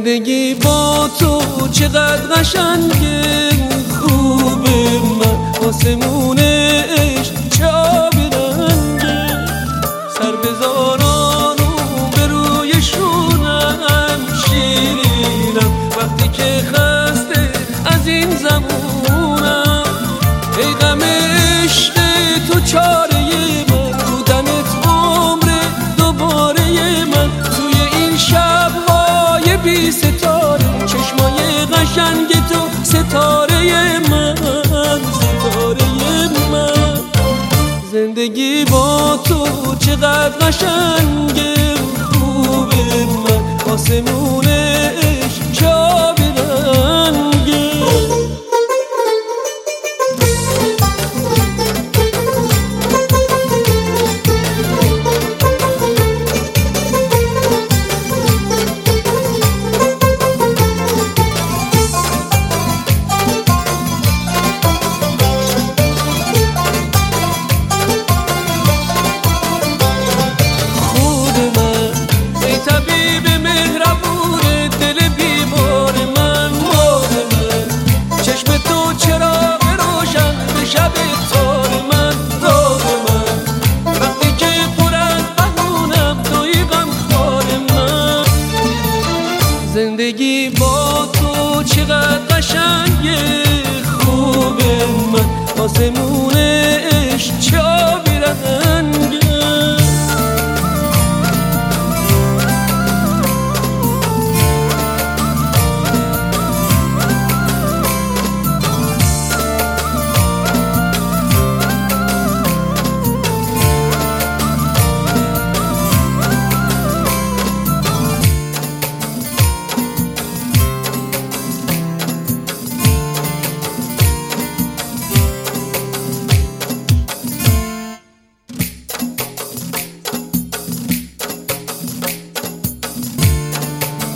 زندگی با تو چقدر قشنگه، خوبه من آسمون عشق چه آبی رنگه، سر بذاران و به روی شونم شیرینم وقتی که خسته از این زمونم. ای غم عشق تو چاره من، بودنت عمر دوباره من، توی این شب‌های بی ستاره چشمای قشنگ تو ستاره من، ستاره من. زندگی با تو چقدر قشنگه، خوبه من آسمون عشق چه آبی رنگه. زندگی با تو چقدر قشنگه، خوبه من آسمون عشق چه آبی رنگه.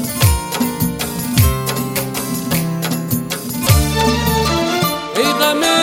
ای غم